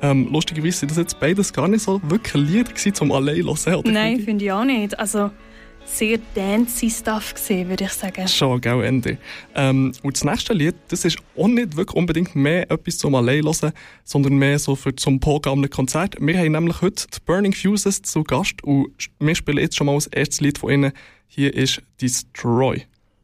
Lustigerweise sind das jetzt beides gar nicht so wirklich Lieder gewesen, zum allein hören, oder? Nein, finde ich auch nicht. Also sehr dancey Stuff gesehen, würde ich sagen. Schon, gell, Ende. Und das nächste Lied, das ist auch nicht wirklich unbedingt mehr etwas zum allein hören, sondern mehr so für zum Programm Konzert. Wir haben nämlich heute die Burning Fuses zu Gast und wir spielen jetzt schon mal das erste Lied von ihnen. Hier ist Destroy.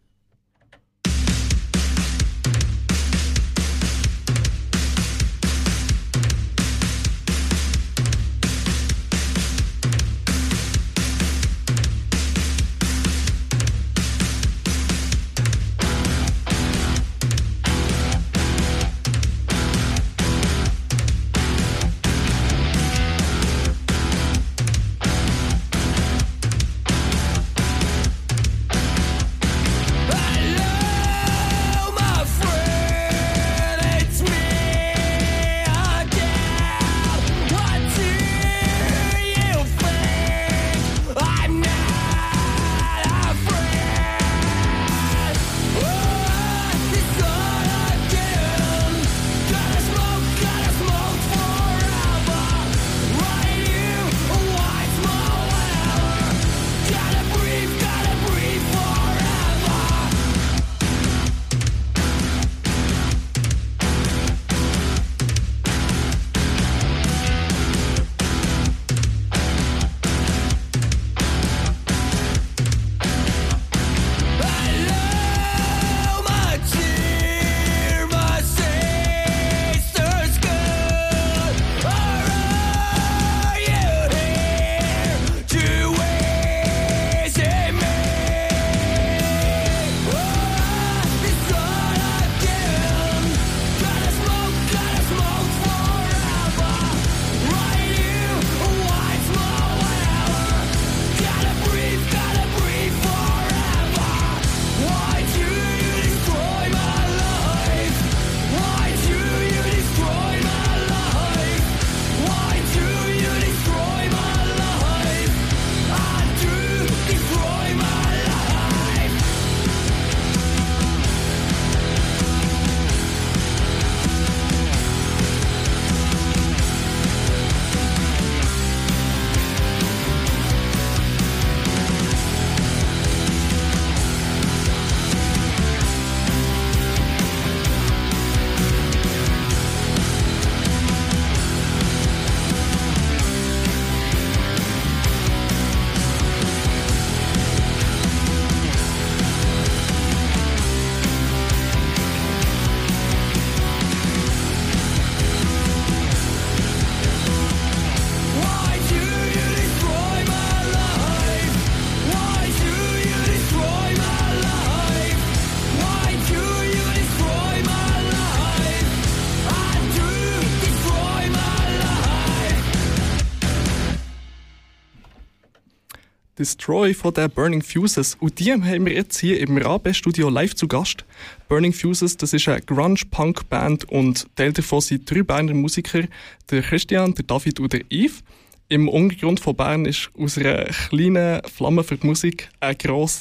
Destroy von den Burning Fuses. Und die haben wir jetzt hier im RAB-Studio live zu Gast. Burning Fuses, das ist eine Grunge-Punk-Band und Teil davon sind 3 Berner Musiker, der Christian, der David und der Yves. Im Untergrund von Bern ist aus einer kleinen Flamme für die Musik ein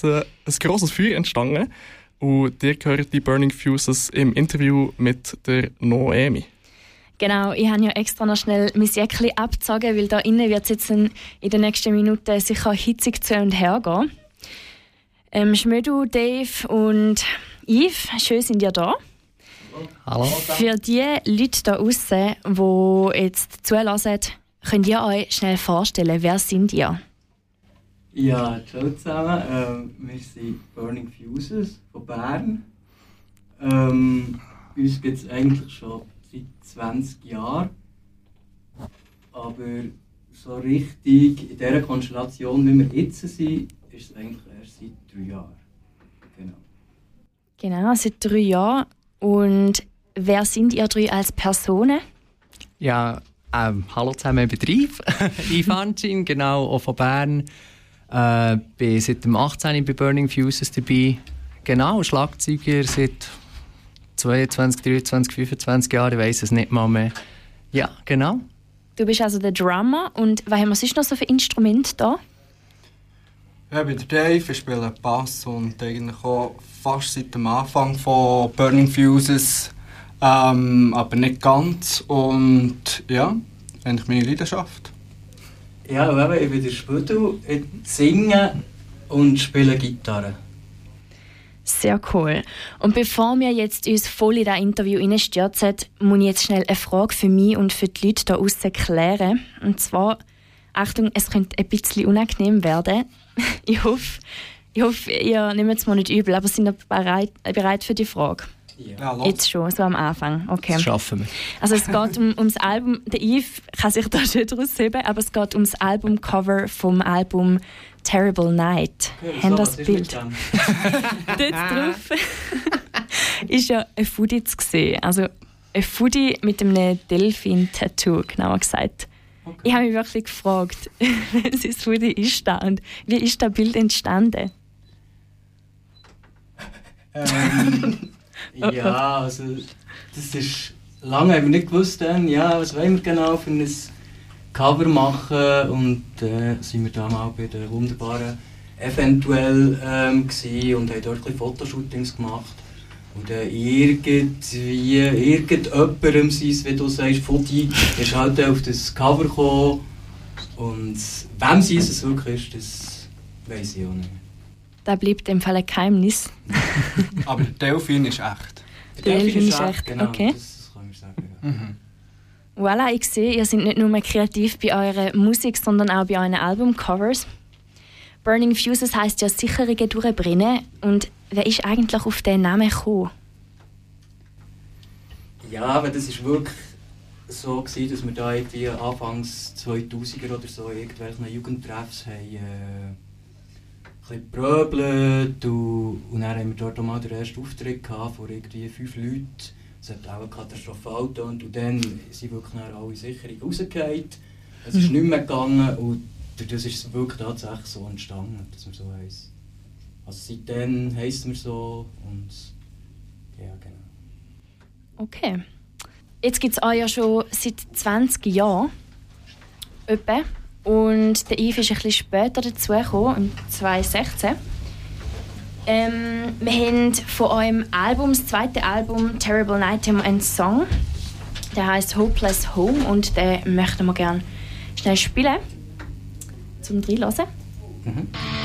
grosses Feuer entstanden. Und dir gehören die Burning Fuses im Interview mit der Noemi. Genau, ich habe ja extra noch schnell mein Jäckchen abgezogen, weil da innen wird es jetzt in den nächsten Minuten sicher hitzig zu und her gehen. Schmödu, Dave und Yves, schön sind ihr da. Hallo. Für die Leute da draussen, die jetzt zuhören, könnt ihr euch schnell vorstellen, wer sind ihr? Ja, ciao zusammen. Wir sind Burning Fuses von Bern. Uns gibt es eigentlich schon seit 20 Jahren. Aber so richtig in dieser Konstellation, wie wir jetzt sind, ist es eigentlich erst seit 3 Jahren. Genau, seit 3 Jahren. Und wer sind ihr 3 als Personen? Ja, hallo zusammen im Betrieb. Ivancin, genau, auch von Bern. Bin seit dem 18. bei Burning Fuses dabei. Genau, Schlagzeuger seit 22, 23, 25 Jahren, ich weiss es nicht mal mehr. Ja, genau. Du bist also der Drummer. Und was haben wir sonst noch so für Instrumente da? Ja, ich bin der Dave, ich spiele Bass und eigentlich auch fast seit dem Anfang von Burning Fuses Aber nicht ganz. Und ja, eigentlich meine Leidenschaft. Ja, aber ich bin der Spüdel, ich singe und spiele Gitarre. Sehr cool. Und bevor wir jetzt uns voll in das Interview reinstürzen, muss ich jetzt schnell eine Frage für mich und für die Leute hier draussen klären. Und zwar, Achtung, es könnte ein bisschen unangenehm werden. Ich hoffe, ihr nehmt es mal nicht übel, aber sind ihr bereit für die Frage? Ja, Jetzt schon, so am Anfang. Okay. Das schaffen wir. Also es geht ums Album, der Yves kann sich da schon rausheben, aber es geht ums Albumcover vom Album Terrible Night. Ja, Haben das ist Bild? mit Dort drauf ist ja ein Foodie zu sehen. Also ein Foodie mit einem Delfin-Tattoo, genauer gesagt. Okay. Ich habe mich wirklich gefragt, was das Foodie ist da und wie ist das Bild entstanden? Ja, also das ist lange haben wir nicht gewusst, was wollen wir genau für ein Cover machen und sind wir da mal bei den wunderbaren Eventuell gsi und haben dort ein bisschen Fotoshootings gemacht. Und irgendjemandem sein, wie du sagst, Foto ist halt auf das Cover gekommen. Und wem es wirklich ist, das weiss ich auch nicht. Das bleibt im Fall ein Geheimnis. Aber der Delfin ist echt. Der Delfin ist echt, genau, okay. Das kann ich sagen. Ja. Mhm. Voilà, ich sehe, ihr seid nicht nur kreativ bei eurer Musik, sondern auch bei euren Albumcovers. Burning Fuses heisst ja Sicherungen durchbrennen. Und wer ist eigentlich auf diesen Namen gekommen? Ja, aber das war wirklich so, dass wir da irgendwie Anfangs 2000er oder so irgendwelchen Jugendtreffs haben. Ein bisschen gepröbelt und dann haben wir dort auch mal den ersten Auftritt gehabt, vor irgendwie 5 Leuten. Es hat auch katastrophal getönt und dann sind wirklich alle Sicherungen rausgefallen. Es ist nicht mehr gegangen und das ist es wirklich tatsächlich so entstanden, dass wir so heissen. Also seitdem heissen wir so und ja, genau. Okay. Jetzt gibt es euch ja schon seit 20 Jahren. Etwa. Und der Yves ist ein bisschen später dazugekommen, im 2016. Wir haben von eurem Album, das zweite Album Terrible Night, einen Song. Der heißt Hopeless Home und den möchten wir gerne schnell spielen. Zum Reinhören. Mhm.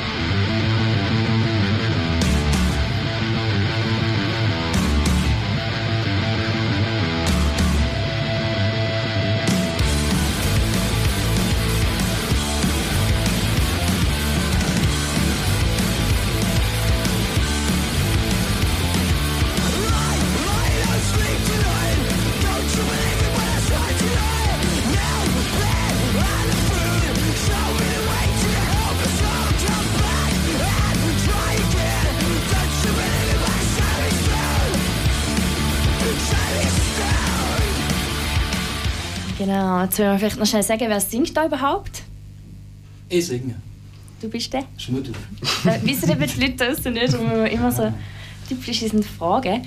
Genau, jetzt wollen wir vielleicht noch schnell sagen, wer singt da überhaupt? Ich singe. Du bist der? Schmuddel. Wissen eben die Leute draussen nicht, warum wir immer so typisch sind Fragen.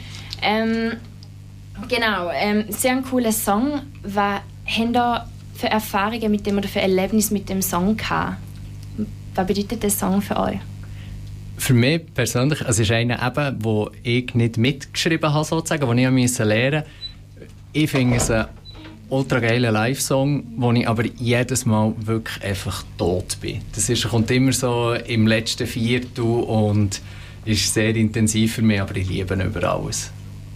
Genau, sehr ein cooler Song. Was haben da für Erfahrungen mit dem oder für Erlebnisse mit dem Song gehabt? Was bedeutet der Song für euch? Für mich persönlich, es ist einer, eben, den ich nicht mitgeschrieben habe, sozusagen, den ich lernen musste. Ich finde es ein ultra geiler Live-Song, wo ich aber jedes Mal wirklich einfach tot bin. Kommt immer so im letzten Viertel und ist sehr intensiv für mich, aber ich liebe ihn über alles.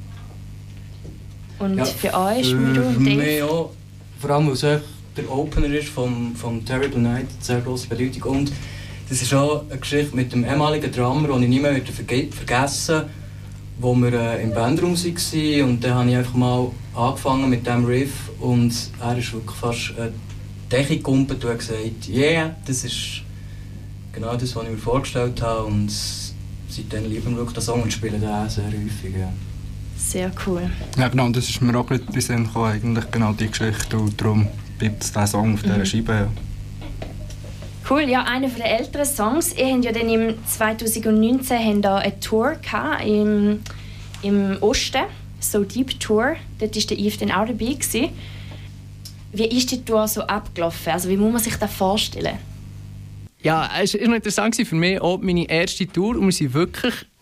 Und Ja, für euch, für Schmudu und mich Dave? auch, vor allem weil es echt der Opener ist vom Terrible Night, sehr grosse Bedeutung. Und das ist auch eine Geschichte mit dem ehemaligen Drummer, den ich nie mehr vergessen, wo wir im Bandraum waren. Und dann habe ich einfach mal angefangen mit diesem Riff und er ist wirklich fast Decke gekumpelt und hat gesagt, yeah, das ist genau das, was ich mir vorgestellt habe. Und seitdem lieben wir wirklich den Song und spielen den auch sehr häufig. Ja. Sehr cool. Ja, genau, das ist mir auch ein bisschen in den Sinn gekommen, eigentlich genau die Geschichte. Und darum bleibt dieser Song auf dieser Scheibe. Ja. Cool, ja, einer der älteren Songs. Ihr habt ja dann im 2019 eine Tour gehabt, im Osten, So Deep Tour. Dort war der Yves dann auch dabei gewesen. Wie ist die Tour so abgelaufen? Also wie muss man sich das vorstellen? Ja, es war noch interessant für mich, auch meine erste Tour. Und wir sind wirklich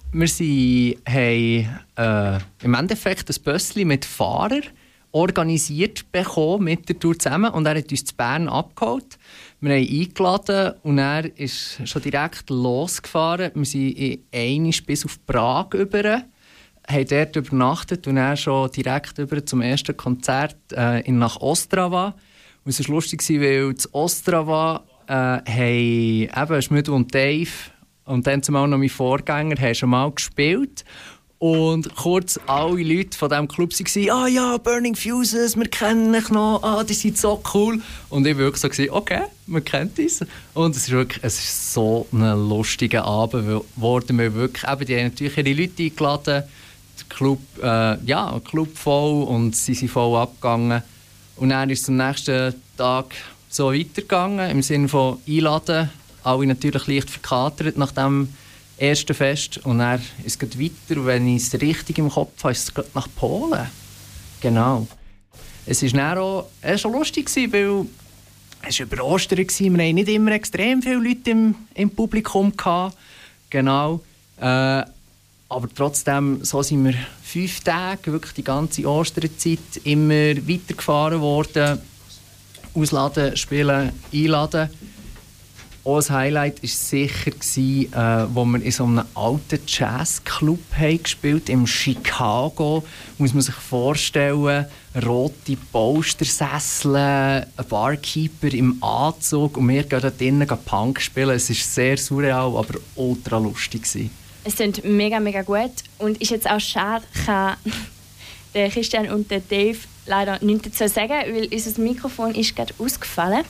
haben im Endeffekt ein Bössli mit Fahrer organisiert bekommen, mit der Tour zusammen. Und er hat uns zu Bern abgeholt. Wir haben eingeladen und er ist schon direkt losgefahren. Wir sind einmal bis auf Prag rüber, haben dort übernachtet und dann schon direkt über zum ersten Konzert nach Ostrava. Und es war lustig, weil in Ostrava haben eben Schmüdl und Dave und dann zumal noch mein Vorgänger haben schon mal gespielt. Und kurz alle Leute von diesem Club waren, «Ah ja, Burning Fuses, wir kennen dich noch, die sind so cool.» Und ich war wirklich so, «Okay, wir kennen uns.» Und es ist so ein lustiger Abend geworden. Wir wirklich, eben, die haben natürlich ihre Leute eingeladen, der Club, Club voll und sie sind voll abgegangen. Und dann ist es am nächsten Tag so weitergegangen, im Sinne von einladen, alle natürlich leicht verkatert nach dem ersten Fest. Und dann ist es weiter, wenn ich es richtig im Kopf habe, ist es nach Polen. Genau. Es war dann auch schon lustig, weil es war über Ostern. Wir hatten nicht immer extrem viele Leute im Publikum. Genau. Aber trotzdem, so sind wir 5 Tage, wirklich die ganze Osterzeit, immer weitergefahren worden. Ausladen, spielen, einladen. Auch ein Highlight war sicher, wo wir in so einem alten Jazzclub gespielt haben, in Chicago. Muss man sich vorstellen, rote Polstersessel, ein Barkeeper im Anzug und wir gehen dort drinnen Punk spielen. Es war sehr surreal, aber ultra lustig. Es klingt mega, mega gut und ist jetzt auch schade, kann der Christian und der Dave leider nichts dazu sagen, weil unser Mikrofon ist gerade ausgefallen.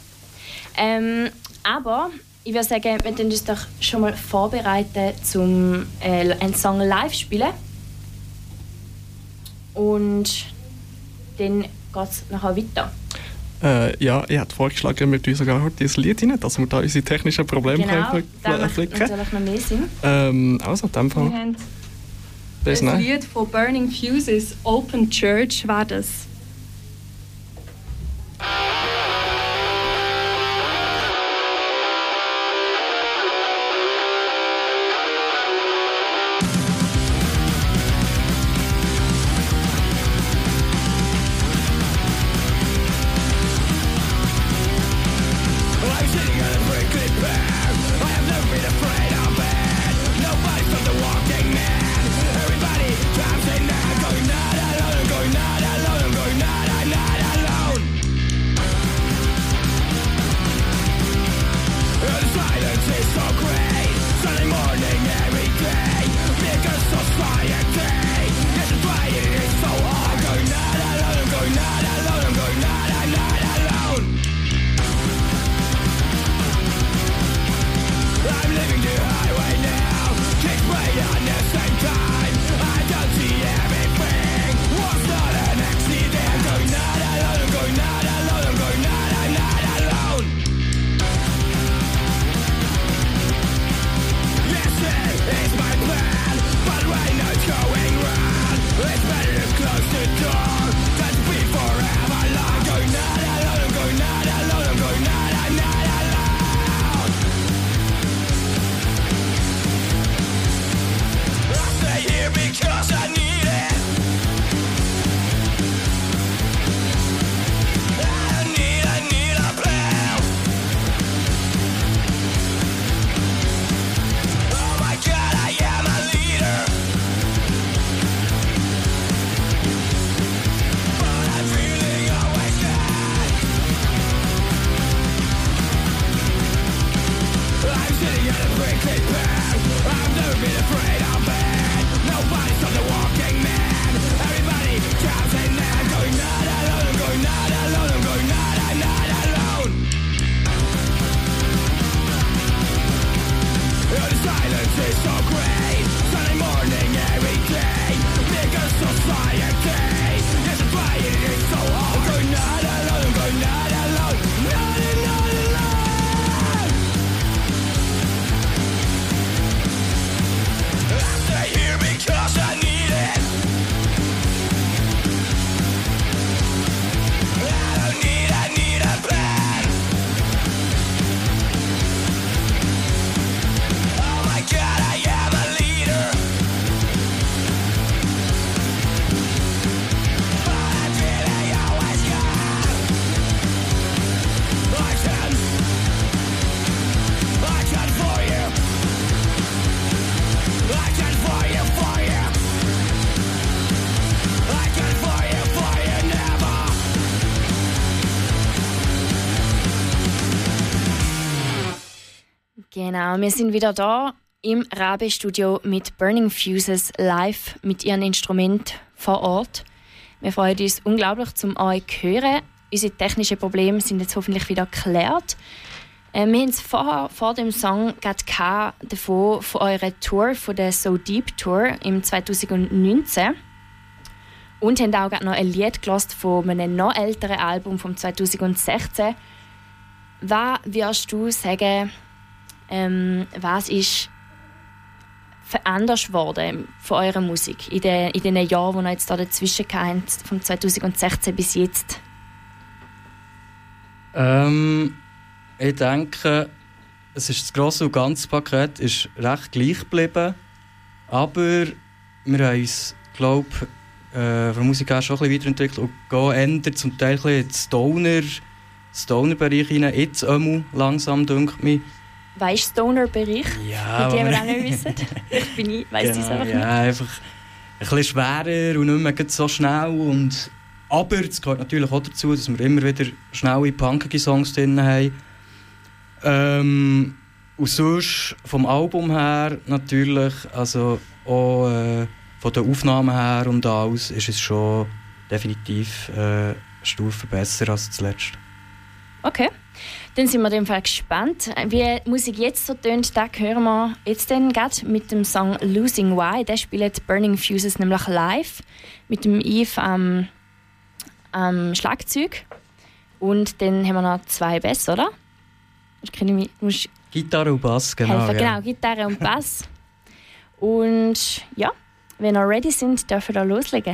Aber ich würde sagen, wir können uns doch schon mal vorbereiten, um einen Song live zu spielen. Und dann geht es nachher weiter. Ja, ich hätte vorgeschlagen, wir tun sogar heute ein Lied rein, dass wir da unsere technischen Probleme flicken können. Macht natürlich noch mehr Sinn. Also, in dem Fall. Wir haben das Lied von Burning Fuses, Open Church, war das. Genau, wir sind wieder da im Rabe-Studio mit Burning Fuses live mit ihren Instrumenten vor Ort. Wir freuen uns unglaublich, um euch zu hören. Unsere technischen Probleme sind jetzt hoffentlich wieder geklärt. Wir haben es vor dem Song davon von eurer Tour, von der So Deep Tour im 2019. Und haben auch noch ein Lied gehört von einem noch älteren Album vom 2016. Was würdest du sagen, was ist verändert worden von eurer Musik in den Jahren, die ihr jetzt da dazwischen habt, von 2016 bis jetzt? Ich denke, das grosse und ganze Paket ist recht gleich geblieben. Aber wir haben uns, glaube ich, von der Musik her schon ein bisschen weiterentwickelt und gehen zum Teil ein bisschen in den Stoner-Bereich hinein. Jetzt langsam, denke ich. Weißt du, Stoner-Bereich? Ja. Mit dem wir auch nicht wissen. Ich weiss das einfach nicht. Ja, einfach ein bisschen schwerer und nicht mehr so schnell. Aber es gehört natürlich auch dazu, dass wir immer wieder schnelle, punkige Songs drin haben. Und sonst vom Album her natürlich, also auch von den Aufnahmen her und alles, ist es schon definitiv eine Stufe besser als zuletzt. Okay, dann sind wir in dem Fall gespannt. Wie die Musik jetzt so tönt, das hören wir jetzt dann gerade mit dem Song «Losing Why». Der spielt Burning Fuses nämlich live mit dem Yves am Schlagzeug. Und dann haben wir noch 2 Bass, oder? Gitarre und Bass, genau. Helfen. Genau, Gitarre und Bass. Und ja, wenn ihr ready sind, dürfen wir loslegen.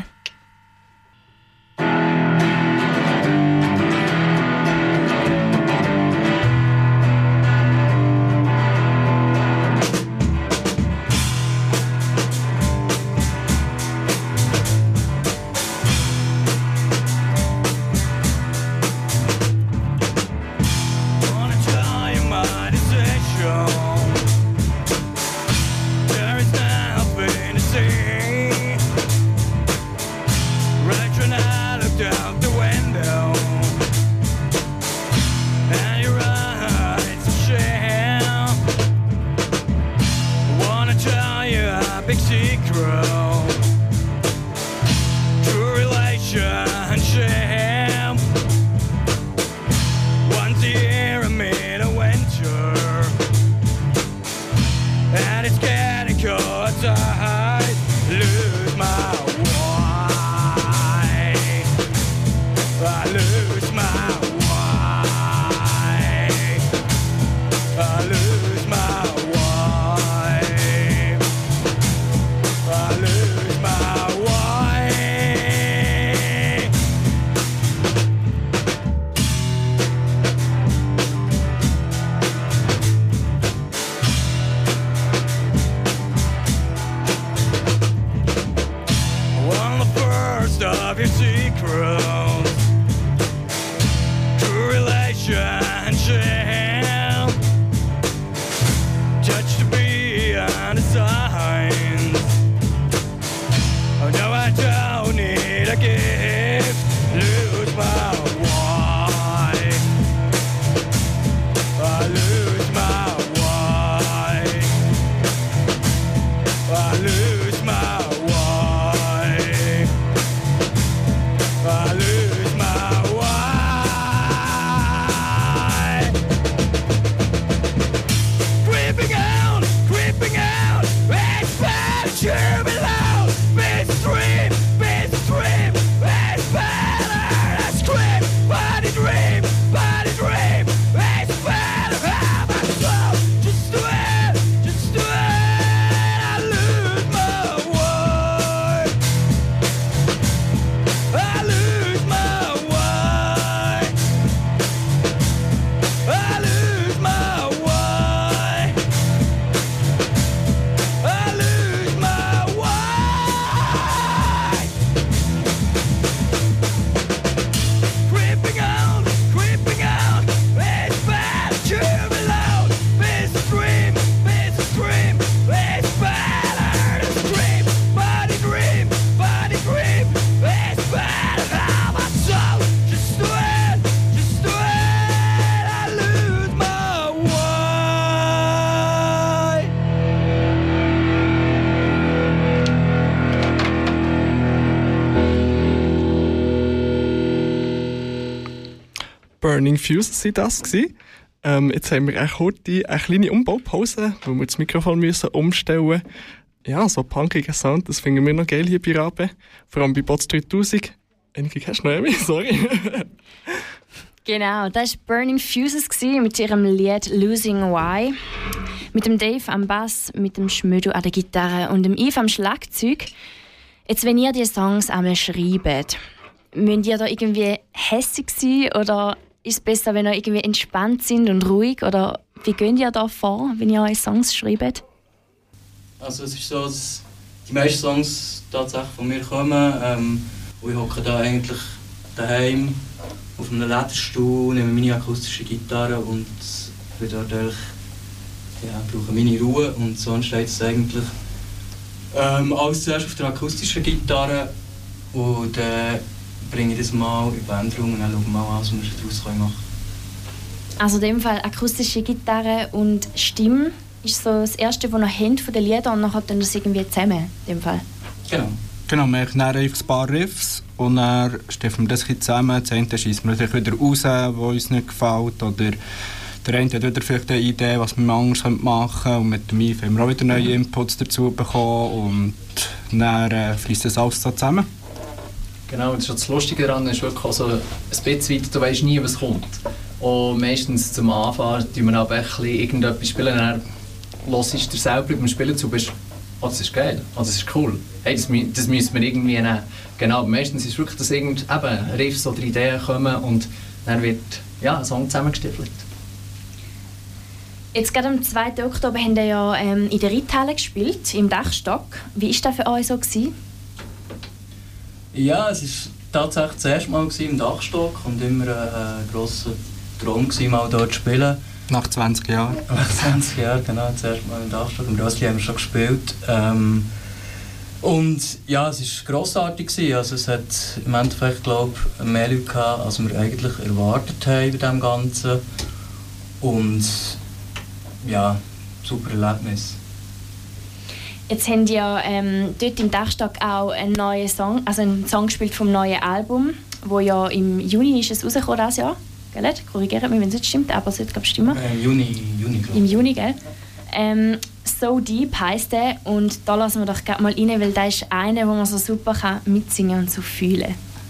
Burning Fuses waren das. Jetzt haben wir eine kleine Umbaupause, wo wir das Mikrofon müssen umstellen. Ja, so punkiger Sound, das finden wir noch geil hier bei Rabe. Vor allem bei Bots 3000. Einige hast du noch mehr, sorry. Genau, das war Burning Fuses mit ihrem Lied Losing Why. Mit dem Dave am Bass, mit dem Schmödu an der Gitarre und dem Yves am Schlagzeug. Jetzt, wenn ihr die Songs einmal schreibt, müsst ihr da irgendwie hässig sein oder ist es besser, wenn ihr irgendwie entspannt sind und ruhig? Oder wie geht ihr da vor, wenn ihr eure Songs schreibt? Also es ist so, dass die meisten Songs tatsächlich von mir kommen. Und ich hocke da eigentlich daheim auf einem Lederstuhl, nehme meine akustische Gitarre und bin dort eigentlich, brauche meine Ruhe. Und sonst steht es eigentlich alles zuerst auf der akustischen Gitarre und dann bringe ich das mal in den Bandraum und dann schauen wir mal, was wir daraus machen können. Also in dem Fall akustische Gitarre und Stimme ist so das Erste, was ihr habt von den Liedern und nachher dann das irgendwie zusammen, in dem Fall. Genau, wir machen dann einfach ein paar Riffs und dann steffen wir das zusammen. Das eine schießen wir natürlich wieder raus, was uns nicht gefällt. Oder der eine hat wieder vielleicht eine Idee, was wir anders machen können. Und mit dem Yves haben wir auch wieder neue Inputs dazu bekommen. Und dann fließt das alles so zusammen. Genau, das ist das Lustige daran, ist wirklich so ein bisschen weiter, du weißt nie, was kommt. Und meistens zum Anfang spielen wir aber irgendetwas spielen, dann hörst du dir selber beim Spielen zu, bist, oh, das ist geil, oh, das ist cool, hey, das müssen wir irgendwie nehmen. Genau, meistens ist es wirklich, dass eben Riffs oder Ideen kommen und dann wird ein Song zusammengestiefelt. Jetzt gerade am 2. Oktober haben wir ja in der Reithalle gespielt, im Dachstock. Wie war das für euch so? Ja, es war tatsächlich das erste Mal im Dachstock und immer ein grosser Traum, mal dort zu spielen. Nach 20 Jahren. Nach 20 Jahren, genau, das erste Mal im Dachstock. Im Rössli haben wir schon gespielt. Und ja, es war grossartig. Also es hat im Endeffekt, glaube ich, mehr Leute gehabt, als wir eigentlich erwartet haben bei dem Ganzen. Und ja, super Erlebnis. Jetzt haben ja dort im Dachstock auch einen neuen Song, also einen Song gespielt vom neuen Album, wo ja im Juni ist es rausgekommen dieses Jahr. Gell? Korrigiert mich, wenn es nicht stimmt, aber es wird glaube ich stimmen. Juni, im Juni, gell? So Deep heisst der und da lassen wir doch gerade mal rein, weil der ist einer, wo man so super kann mitsingen und so fühlen.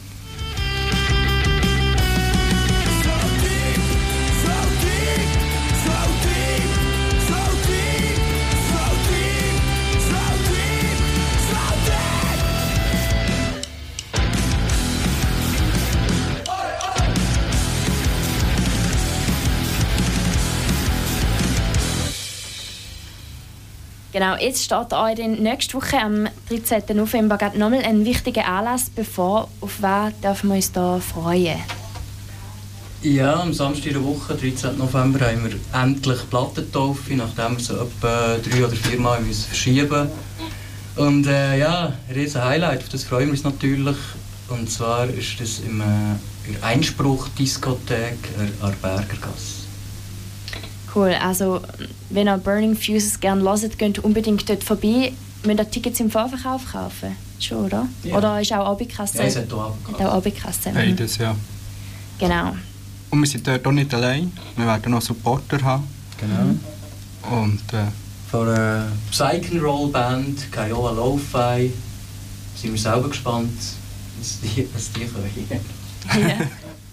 Genau, jetzt steht euch nächste Woche am 13. November nochmal ein wichtiger Anlass bevor. Auf was dürfen wir uns da freuen? Ja, am Samstag der Woche, 13. November, haben wir endlich Plattentaufe, nachdem wir so etwa 3 oder 4 Mal verschieben mussten. Und ein riesen Highlight, auf das freuen wir uns natürlich. Und zwar ist das in der Einspruch-Diskothek an der Bergergasse. Cool, also wenn ihr Burning Fuses gerne hört, geht unbedingt dort vorbei. Müsst ihr Tickets im Vorverkauf kaufen? Schon, oder? Ja. Oder ist auch Abendkasse? Ja, es hat auch Abendkasse. Beides, ja. Genau. Und wir sind dort auch nicht allein. Wir werden noch Supporter haben. Genau. Und von der Psych-and-Roll-Band Kiowa Lo-Fi sind wir selber gespannt, was die können.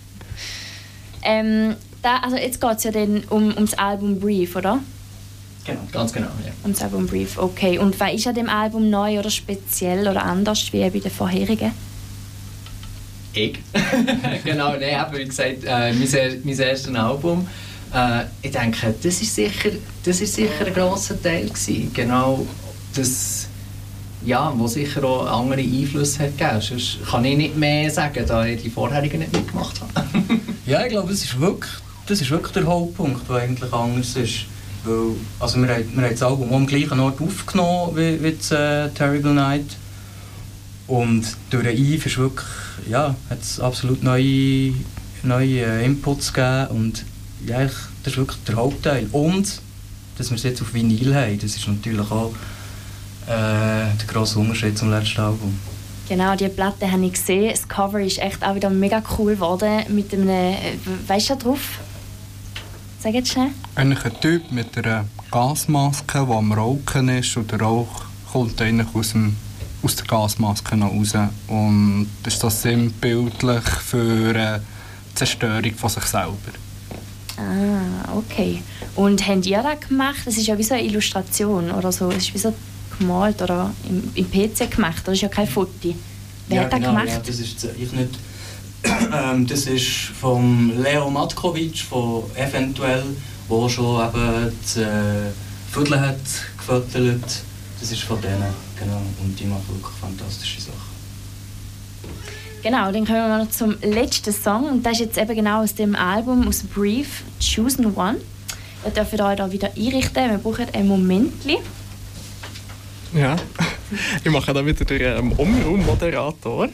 Ja. Also jetzt geht es ja dann ums Album Brief, oder? Genau. Ganz genau, ja. Ums Album Brief, okay. Und was ist an dem Album neu oder speziell oder anders wie bei den vorherigen? Ich. Genau, wie gesagt, mein erstes Album. Ich denke, das ist sicher ein grosser Teil gewesen. Genau das, wo sicher auch andere Einflüsse hat gegeben. Sonst kann ich nicht mehr sagen, da ich die vorherigen nicht mitgemacht habe. Ja, ich glaube, das ist wirklich der Hauptpunkt, der eigentlich anders ist. Weil, also wir haben das Album am gleichen Ort aufgenommen wie das Terrible Night. Und durch den Yves ist wirklich, hat es absolut neue Inputs gegeben. Und ja, das ist wirklich der Hauptteil. Und, dass wir es jetzt auf Vinyl haben, das ist natürlich auch der grosse Unterschied zum letzten Album. Genau, die Platte habe ich gesehen. Das Cover ist echt auch wieder mega cool geworden. Mit einem, weißt du da drauf? Sag jetzt schnell. Eigentlich ein Typ mit einer Gasmaske, der am Rauchen ist. Und der Rauch kommt eigentlich aus der Gasmaske noch raus. Und das ist so sinnbildlich für die Zerstörung von sich selber. Ah, okay. Und habt ihr das gemacht? Das ist ja wie so eine Illustration oder so. Es ist wie so gemalt oder im PC gemacht. Das ist ja kein Foto. Wer hat das gemacht? Ja, das ist ich nicht. Das ist von Leo Matkovic von Eventuell, der schon eben das Viertel hat gefüttert. Das ist von denen, genau. Und die machen wirklich fantastische Sachen. Genau, dann kommen wir noch zum letzten Song. Und das ist jetzt eben genau aus dem Album, aus Brief, Chosen One. Ihr dürft euch da wieder einrichten. Wir brauchen ein Momentchen. Ja, ich mache da wieder den Umraum-Moderator.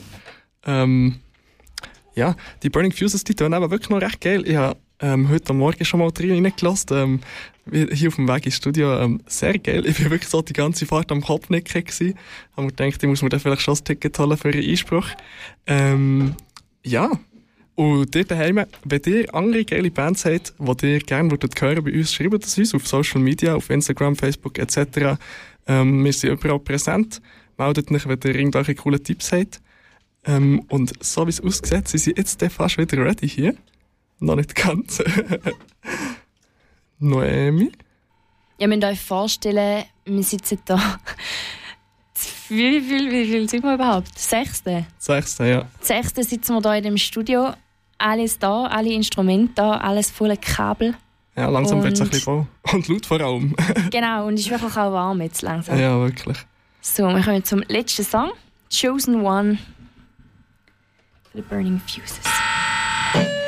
Ja, die Burning Fuses, die tun aber wirklich noch recht geil. Ich habe heute Morgen schon mal reingelassen, hier auf dem Weg ins Studio. Sehr geil. Ich war wirklich so die ganze Fahrt am Kopfnicken gewesen. Habe mir gedacht, ich muss mir da vielleicht schon das Ticket holen für einen Einspruch. Ja. Und dort daheim, wenn ihr andere geile Bands habt, die ihr gerne hören bei uns, schreibt es uns auf Social Media, auf Instagram, Facebook etc. Wir sind überall präsent. Meldet euch, wenn ihr irgendwelche coolen Tipps habt. Und so wie es aussieht, sind sie jetzt fast wieder ready hier. Noch nicht ganz. Noemi? Ihr müsst euch vorstellen, wir sitzen da. Wie viel sind wir überhaupt? Das 6. 6. Ja. Das 6. sitzen wir hier in dem Studio. Alles da, alle Instrumente da, alles voller Kabel. Ja, langsam wird es ein bisschen voll. Und laut vor allem. Genau, und es ist wirklich auch warm jetzt langsam. Ja, wirklich. So, wir kommen zum letzten Song. Chosen One. The Burning Fuses.